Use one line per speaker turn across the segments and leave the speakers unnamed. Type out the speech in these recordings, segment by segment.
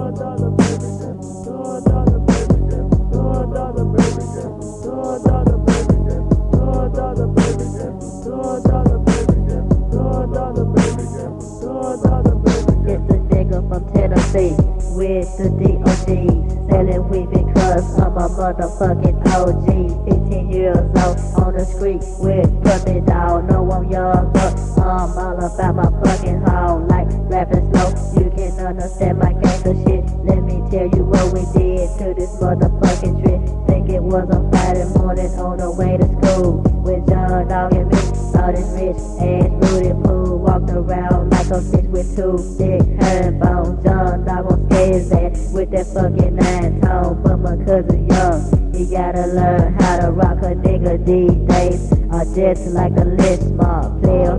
It's a nigga from Tennessee with the DOG, selling weed because I'm a motherfucking OG. 15 years old on the street with puppy dog. Know I'm young, but I'm all about my fucking home. Like rapping slow, you can understand my gangster shit. Let me tell you what we did to this motherfucking trip. Think it was a Friday morning on the way to school with John Dog and me. Thought it's rich ass Rudy Poo walked around like a fish with two big herringbones. John Dog on his ass with that fucking 9-tone, but my cousin young. He gotta learn how to rock a nigga these days, or just like a list smart player.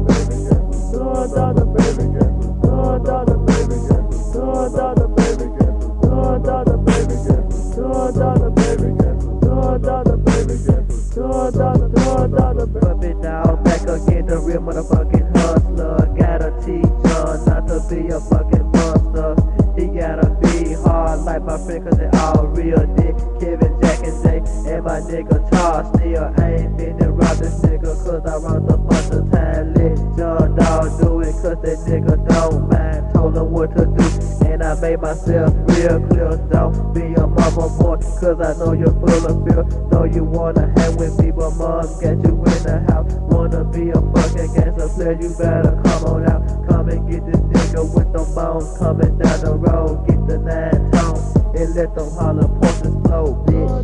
Puppy dog back again, the real motherfucking hustler. Gotta teach John not to be a fucking monster. He gotta be hard like my friend, cause they all real dick. Kevin, Jack, and Jay, and my nigga Charles still. I ain't been to rob this nigga, cause I run the bunch of time. Let John Dog do it, cause that nigga don't mind. Told him what to do, and I made myself real clear. Don't be a mama boy, cause I know you're full of fear. Know you wanna hang with me, but mom got you in the house. Wanna be a fucking gangster player, you better come on out. Come and get this nigga with them bones coming down the road. Get the 9-tone and let them holler portions flow, bitch.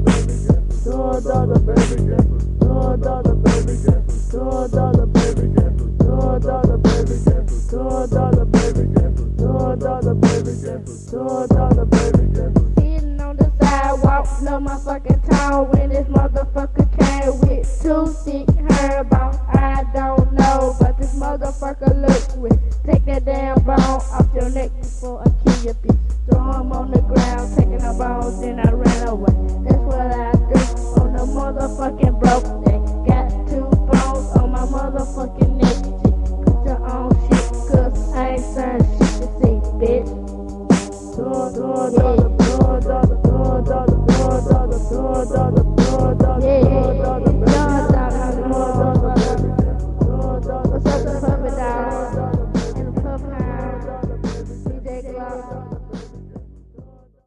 Sitting on the sidewalk, know my fucking town when this motherfucker came with two thick herringbones. I don't know, but this motherfucker looks with. Take that damn bone off your neck before I kill your bitch. Throw him on the ground, taking the bones, then I ran away. That's what I do on the motherfucking broke neck. Got 2 bones on my motherfucking neck. Put your own shit, cause I ain't saying shit to see, bitch.
Yeah.